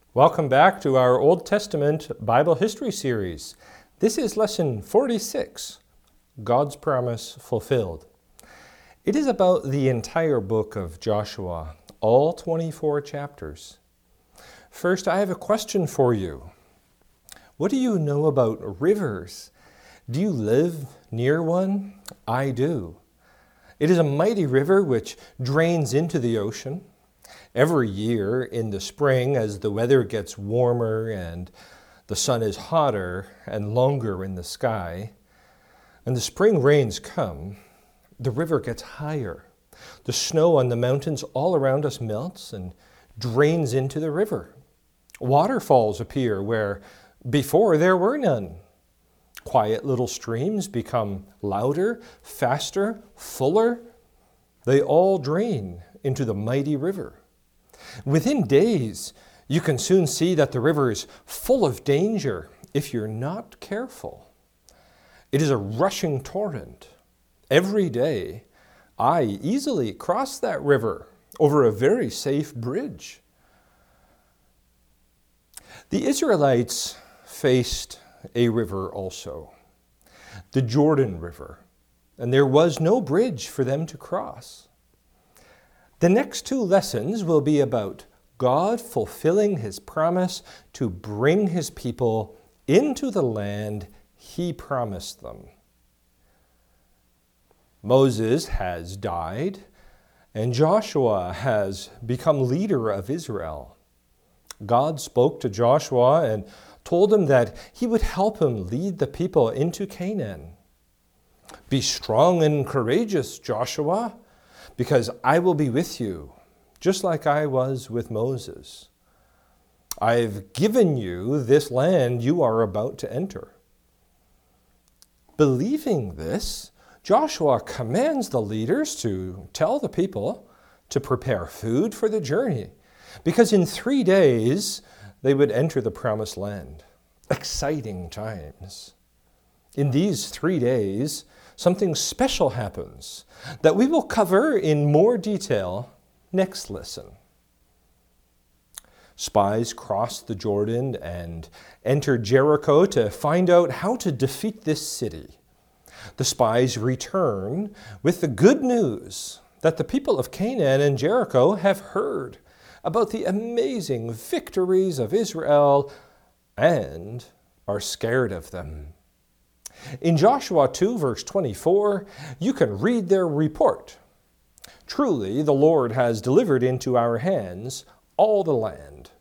Welcome back to our Old Testament Bible History series. This is lesson 46, God's Promise Fulfilled. It is about the entire book of Joshua, all 24 chapters. First, I have a question for you. What do you know about rivers? Do you live near one? I do. It is a mighty river which drains into the ocean. Every year in the spring, as the weather gets warmer and the sun is hotter and longer in the sky, and the spring rains come, the river gets higher. The snow on the mountains all around us melts and drains into the river. Waterfalls appear where before there were none. Quiet little streams become louder, faster, fuller. They all drain into the mighty river. Within days, you can soon see that the river is full of danger if you're not careful. It is a rushing torrent. Every day, I easily cross that river over a very safe bridge. The Israelites faced a river also, the Jordan River, and there was no bridge for them to cross. The next two lessons will be about God fulfilling His promise to bring His people into the land He promised them. Moses has died, and Joshua has become leader of Israel. God spoke to Joshua and told him that He would help him lead the people into Canaan. "Be strong and courageous, Joshua, because I will be with you, just like I was with Moses. I've given you this land you are about to enter." Believing this, Joshua commands the leaders to tell the people to prepare food for the journey, because in 3 days they would enter the promised land. Exciting times. In these 3 days, something special happens that we will cover in more detail next lesson. Spies crossed the Jordan and entered Jericho to find out how to defeat this city. The spies return with the good news that the people of Canaan and Jericho have heard about the amazing victories of Israel and are scared of them. In Joshua 2, verse 24, you can read their report. "Truly, the Lord has delivered into our hands all the land."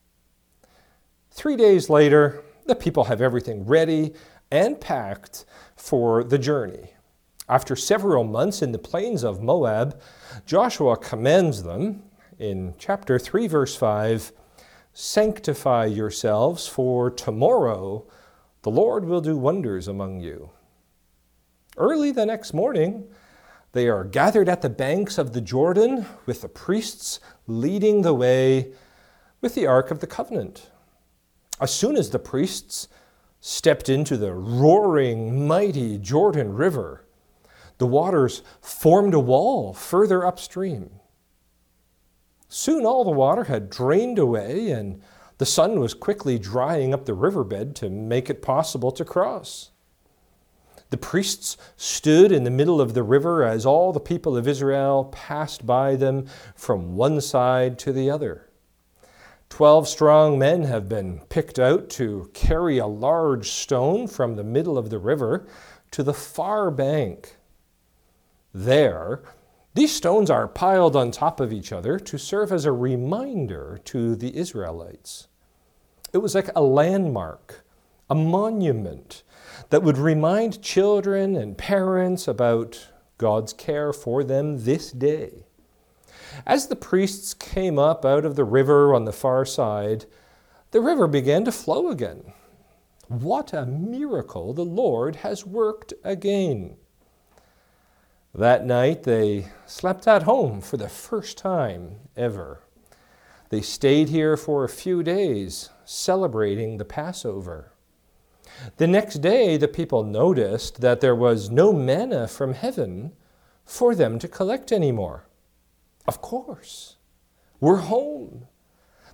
3 days later, the people have everything ready and packed for the journey. After several months in the plains of Moab, Joshua commends them in chapter 3, verse 5, "Sanctify yourselves, for tomorrow the Lord will do wonders among you." Early the next morning, they are gathered at the banks of the Jordan with the priests leading the way with the Ark of the Covenant. As soon as the priests stepped into the roaring, mighty Jordan River, the waters formed a wall further upstream. Soon all the water had drained away, and the sun was quickly drying up the riverbed to make it possible to cross. The priests stood in the middle of the river as all the people of Israel passed by them from one side to the other. 12 strong men have been picked out to carry a large stone from the middle of the river to the far bank. There, these stones are piled on top of each other to serve as a reminder to the Israelites. It was like a landmark, a monument that would remind children and parents about God's care for them this day. As the priests came up out of the river on the far side, the river began to flow again. What a miracle the Lord has worked again. That night they slept at home for the first time ever. They stayed here for a few days, celebrating the Passover. The next day, the people noticed that there was no manna from heaven for them to collect anymore. Of course, we're home.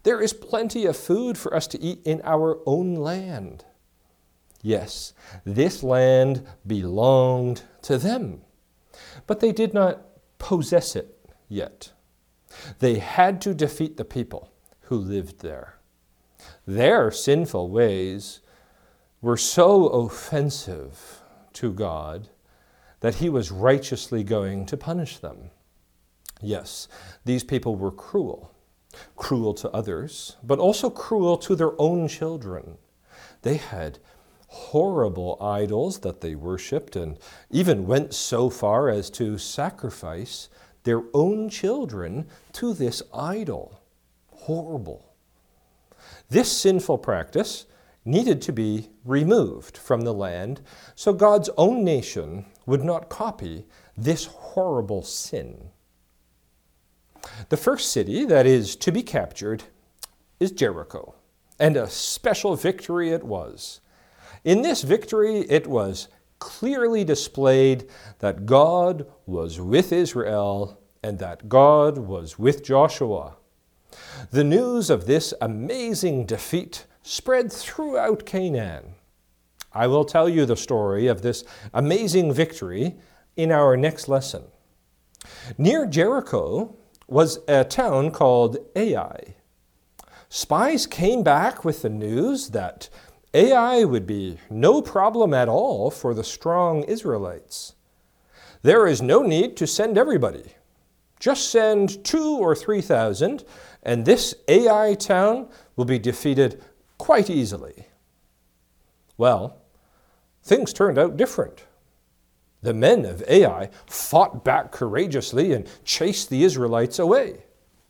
There is plenty of food for us to eat in our own land. Yes, this land belonged to them, but they did not possess it yet. They had to defeat the people who lived there. Their sinful ways were so offensive to God that he was righteously going to punish them. Yes, these people were cruel to others, but also cruel to their own children. They had horrible idols that they worshipped and even went so far as to sacrifice their own children to this idol. Horrible. This sinful practice needed to be removed from the land so God's own nation would not copy this horrible sin. The first city that is to be captured is Jericho, and a special victory it was. In this victory, it was clearly displayed that God was with Israel and that God was with Joshua. The news of this amazing defeat spread throughout Canaan. I will tell you the story of this amazing victory in our next lesson. Near Jericho was a town called Ai. Spies came back with the news that Ai would be no problem at all for the strong Israelites. There is no need to send everybody. Just send 2,000 or 3,000, and this Ai town will be defeated quite easily. Well, things turned out different. The men of Ai fought back courageously and chased the Israelites away.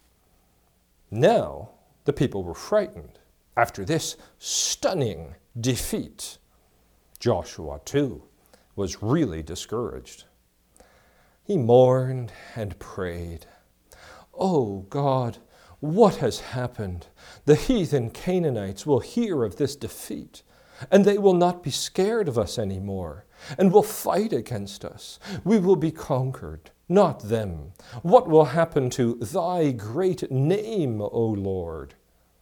Now the people were frightened after this stunning defeat. Joshua, too, was really discouraged. He mourned and prayed, "Oh God, what has happened? The heathen Canaanites will hear of this defeat, and they will not be scared of us anymore, and will fight against us. We will be conquered, not them. What will happen to thy great name, O Lord?"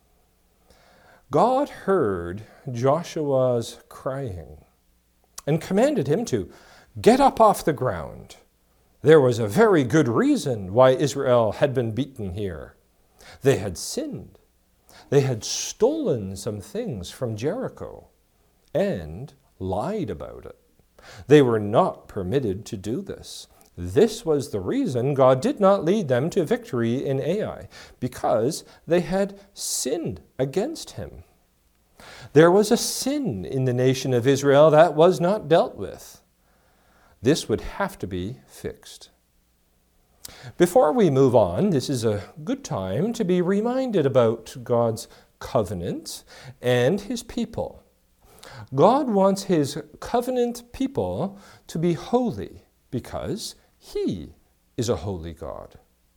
God heard Joshua's crying and commanded him to get up off the ground. There was a very good reason why Israel had been beaten here. They had sinned. They had stolen some things from Jericho and lied about it. They were not permitted to do this. This was the reason God did not lead them to victory in Ai, because they had sinned against him. There was a sin in the nation of Israel that was not dealt with. This would have to be fixed. Before we move on, this is a good time to be reminded about God's covenant and his people. God wants his covenant people to be holy because he is a holy God.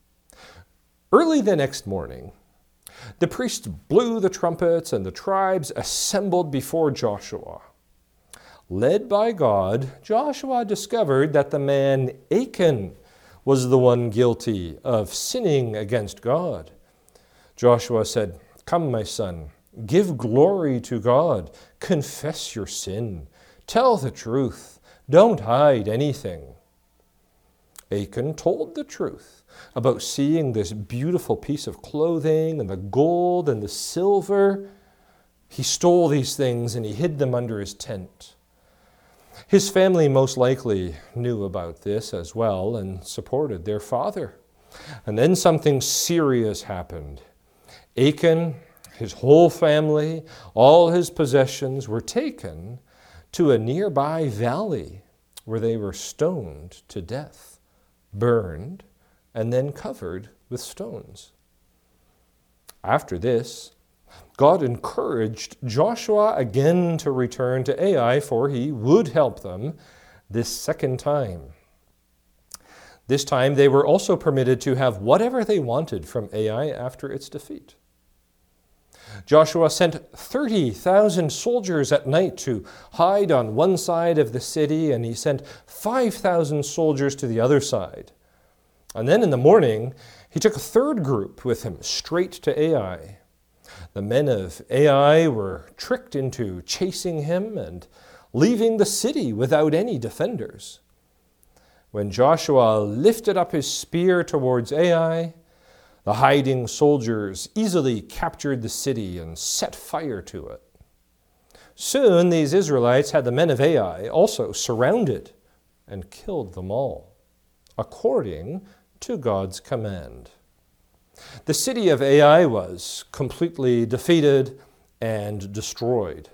Early the next morning, the priests blew the trumpets and the tribes assembled before Joshua. Led by God, Joshua discovered that the man Achan was the one guilty of sinning against God. Joshua said, "Come, my son, give glory to God, confess your sin, tell the truth, don't hide anything." Achan told the truth about seeing this beautiful piece of clothing and the gold and the silver. He stole these things and he hid them under his tent. His family most likely knew about this as well and supported their father. And then something serious happened. Achan, his whole family, all his possessions were taken to a nearby valley where they were stoned to death, burned, and then covered with stones. After this, God encouraged Joshua again to return to Ai, for he would help them this second time. This time they were also permitted to have whatever they wanted from Ai after its defeat. Joshua sent 30,000 soldiers at night to hide on one side of the city, and he sent 5,000 soldiers to the other side. And then in the morning, he took a third group with him straight to Ai. The men of Ai were tricked into chasing him and leaving the city without any defenders. When Joshua lifted up his spear towards Ai, the hiding soldiers easily captured the city and set fire to it. Soon these Israelites had the men of Ai also surrounded and killed them all, according to God's command. The city of Ai was completely defeated and destroyed.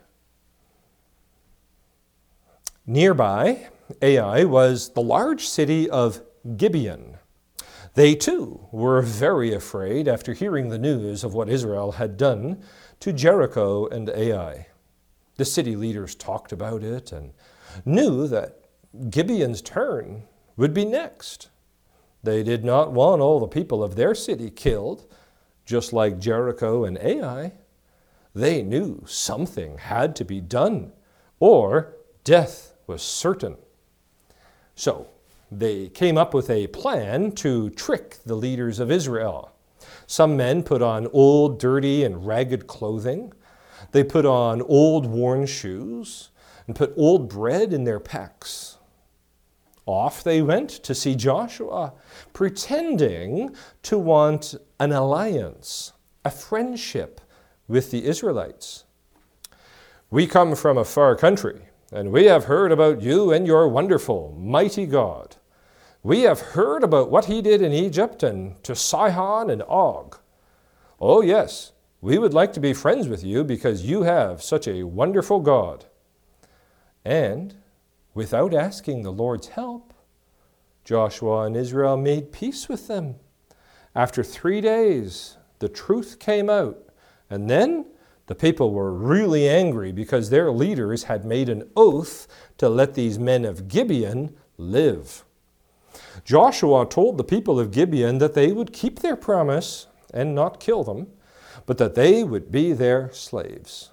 Nearby Ai was the large city of Gibeon. They too were very afraid after hearing the news of what Israel had done to Jericho and Ai. The city leaders talked about it and knew that Gibeon's turn would be next. They did not want all the people of their city killed, just like Jericho and Ai. They knew something had to be done, or death was certain. So they came up with a plan to trick the leaders of Israel. Some men put on old, dirty, and ragged clothing. They put on old, worn shoes and put old bread in their packs. Off they went to see Joshua, pretending to want an alliance, a friendship with the Israelites. "We come from a far country, and we have heard about you and your wonderful, mighty God. We have heard about what he did in Egypt and to Sihon and Og. Oh yes, we would like to be friends with you because you have such a wonderful God." And without asking the Lord's help, Joshua and Israel made peace with them. After 3 days, the truth came out, and then the people were really angry because their leaders had made an oath to let these men of Gibeon live. Joshua told the people of Gibeon that they would keep their promise and not kill them, but that they would be their slaves.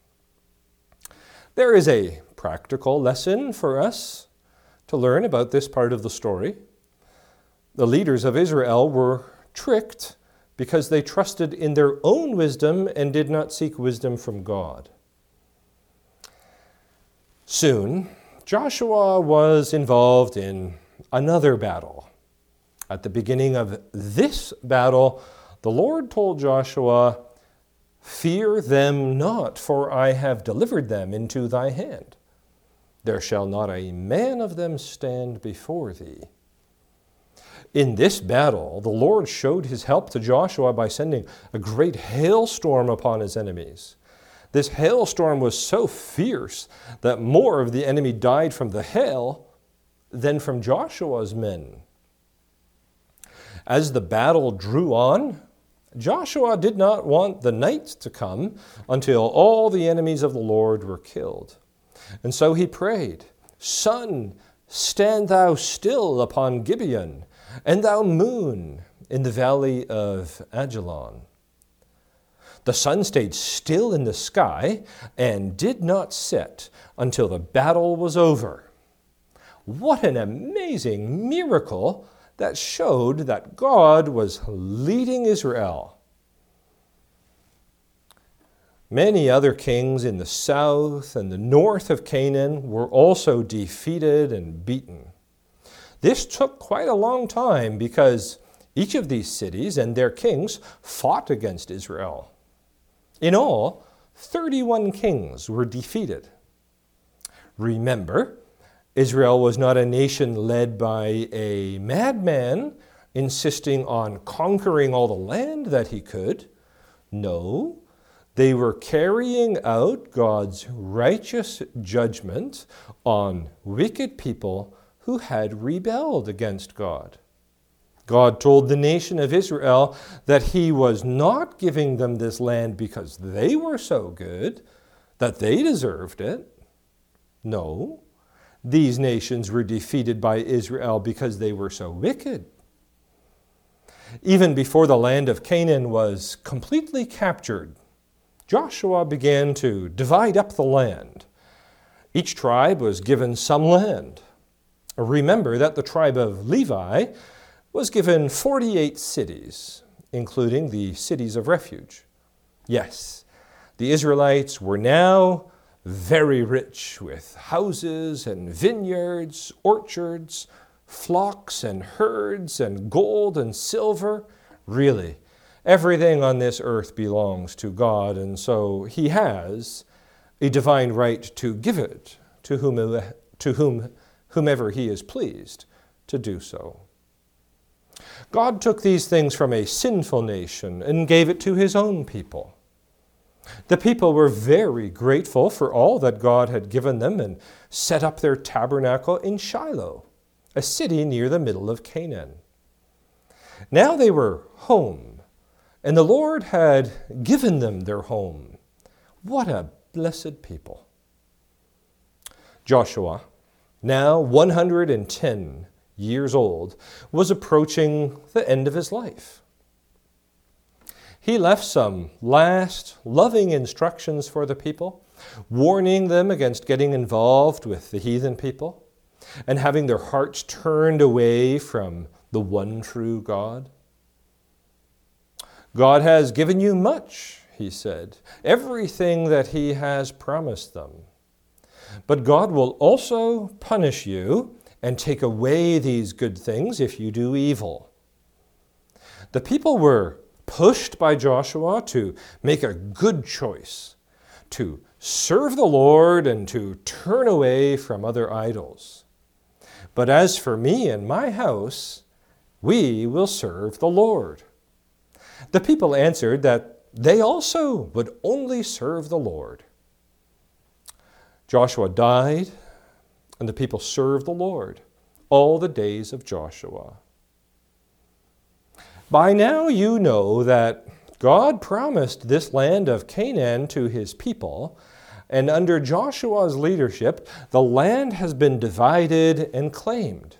There is a practical lesson for us to learn about this part of the story. The leaders of Israel were tricked because they trusted in their own wisdom and did not seek wisdom from God. Soon, Joshua was involved in another battle. At the beginning of this battle, the Lord told Joshua, "Fear them not, for I have delivered them into thy hand. There shall not a man of them stand before thee." In this battle, the Lord showed his help to Joshua by sending a great hailstorm upon his enemies. This hailstorm was so fierce that more of the enemy died from the hail than from Joshua's men. As the battle drew on, Joshua did not want the night to come until all the enemies of the Lord were killed. And so he prayed, "Sun, stand thou still upon Gibeon, and thou moon in the valley of Ajalon." The sun stayed still in the sky and did not set until the battle was over. What an amazing miracle that showed that God was leading Israel. Many other kings in the south and the north of Canaan were also defeated and beaten. This took quite a long time because each of these cities and their kings fought against Israel. In all, 31 kings were defeated. Remember, Israel was not a nation led by a madman insisting on conquering all the land that he could. No, they were carrying out God's righteous judgment on wicked people who had rebelled against God. God told the nation of Israel that he was not giving them this land because they were so good, that they deserved it. No, these nations were defeated by Israel because they were so wicked. Even before the land of Canaan was completely captured, Joshua began to divide up the land. Each tribe was given some land. Remember that the tribe of Levi was given 48 cities, including the cities of refuge. Yes, the Israelites were now very rich with houses and vineyards, orchards, flocks and herds and gold and silver. Really, everything on this earth belongs to God, and so he has a divine right to give it to whomever he is pleased to do so. God took these things from a sinful nation and gave it to his own people. The people were very grateful for all that God had given them and set up their tabernacle in Shiloh, a city near the middle of Canaan. Now they were home, and the Lord had given them their home. What a blessed people. Joshua, now 110 years old, was approaching the end of his life. He left some last loving instructions for the people, warning them against getting involved with the heathen people and having their hearts turned away from the one true God. God has given you much, he said, everything that he has promised them. But God will also punish you and take away these good things if you do evil. The people were pushed by Joshua to make a good choice, to serve the Lord and to turn away from other idols. But as for me and my house, we will serve the Lord. The people answered that they also would only serve the Lord. Joshua died, and the people served the Lord all the days of Joshua. By now you know that God promised this land of Canaan to his people, and under Joshua's leadership, the land has been divided and claimed.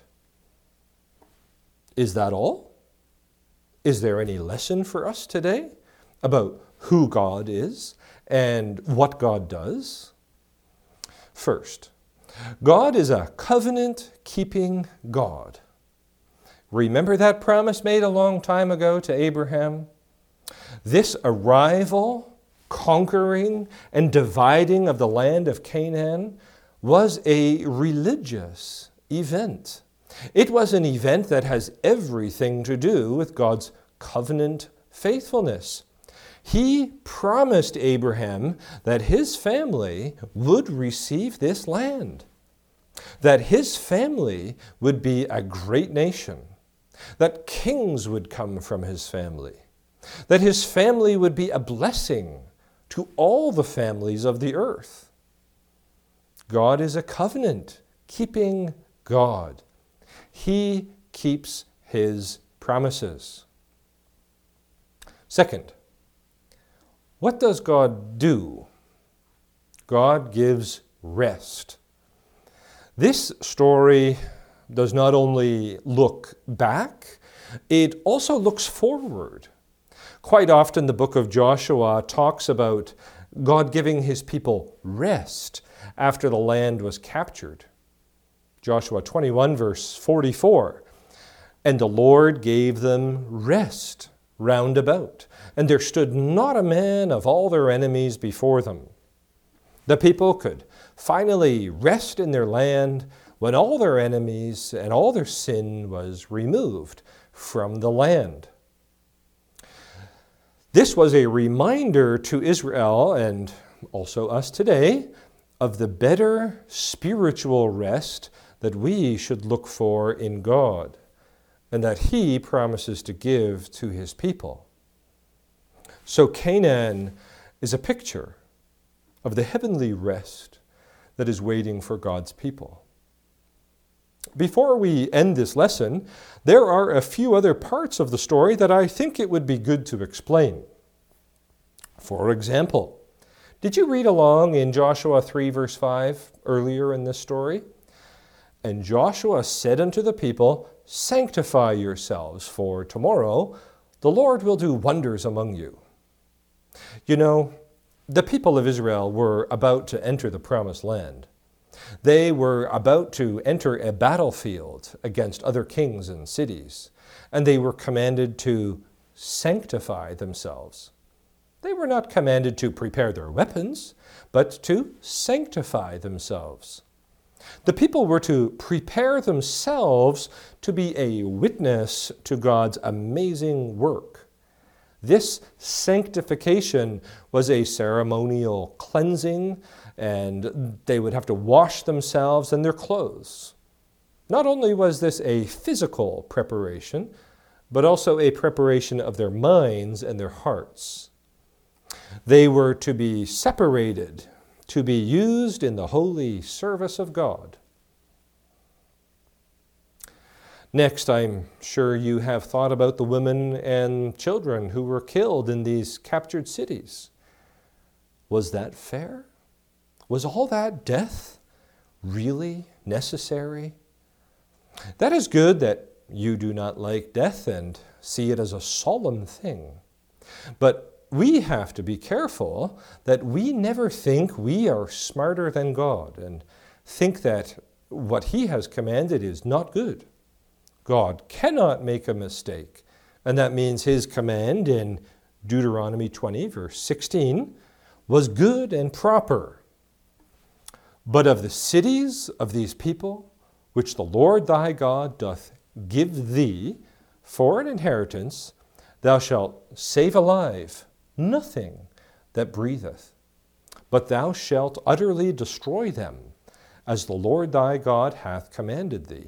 Is that all? Is there any lesson for us today about who God is and what God does? First, God is a covenant-keeping God. Remember that promise made a long time ago to Abraham? This arrival, conquering, and dividing of the land of Canaan was a religious event. It was an event that has everything to do with God's covenant faithfulness. He promised Abraham that his family would receive this land, that his family would be a great nation, that kings would come from his family, that his family would be a blessing to all the families of the earth. God is a covenant-keeping God. He keeps his promises. Second, what does God do? God gives rest. This story does not only look back, it also looks forward. Quite often the book of Joshua talks about God giving his people rest after the land was captured. Joshua 21 verse 44, and the Lord gave them rest round about, and there stood not a man of all their enemies before them. The people could finally rest in their land when all their enemies and all their sin was removed from the land. This was a reminder to Israel, and also us today, of the better spiritual rest that we should look for in God, and that he promises to give to his people. So Canaan is a picture of the heavenly rest that is waiting for God's people. Before we end this lesson, there are a few other parts of the story that I think it would be good to explain. For example, did you read along in Joshua 3 verse 5 earlier in this story? And Joshua said unto the people, sanctify yourselves, for tomorrow the Lord will do wonders among you. You know, the people of Israel were about to enter the promised land. They were about to enter a battlefield against other kings and cities, and they were commanded to sanctify themselves. They were not commanded to prepare their weapons, but to sanctify themselves. The people were to prepare themselves to be a witness to God's amazing work. This sanctification was a ceremonial cleansing, and they would have to wash themselves and their clothes. Not only was this a physical preparation, but also a preparation of their minds and their hearts. They were to be separated, to be used in the holy service of God. Next, I'm sure you have thought about the women and children who were killed in these captured cities. Was that fair? Was all that death really necessary? That is good that you do not like death and see it as a solemn thing. But we have to be careful that we never think we are smarter than God and think that what He has commanded is not good. God cannot make a mistake, and that means His command in Deuteronomy 20, verse 16, was good and proper. But of the cities of these people, which the Lord thy God doth give thee for an inheritance, thou shalt save alive nothing that breatheth, but thou shalt utterly destroy them, as the Lord thy God hath commanded thee.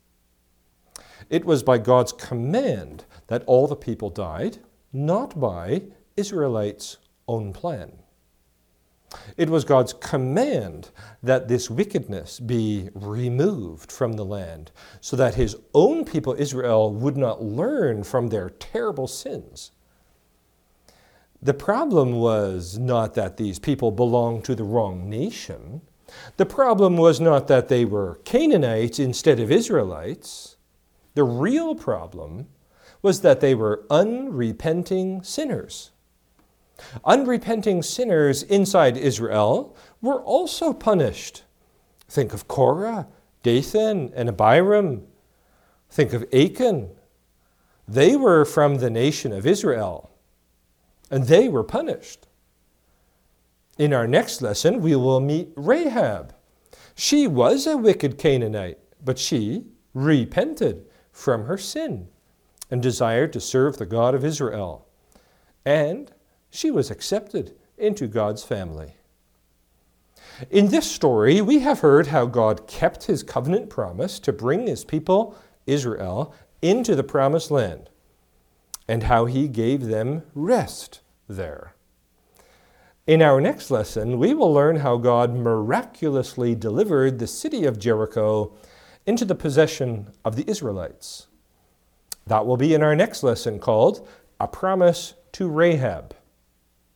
It was by God's command that all the people died, not by Israelites' own plan. It was God's command that this wickedness be removed from the land, so that His own people Israel would not learn from their terrible sins. The problem was not that these people belonged to the wrong nation. The problem was not that they were Canaanites instead of Israelites. The real problem was that they were unrepenting sinners. Unrepenting sinners inside Israel were also punished. Think of Korah, Dathan, and Abiram. Think of Achan. They were from the nation of Israel, and they were punished. In our next lesson, we will meet Rahab. She was a wicked Canaanite, but she repented from her sin and desired to serve the God of Israel. And she was accepted into God's family. In this story, we have heard how God kept His covenant promise to bring His people, Israel, into the promised land, and how He gave them rest there. In our next lesson, we will learn how God miraculously delivered the city of Jericho into the possession of the Israelites. That will be in our next lesson called A Promise to Rahab.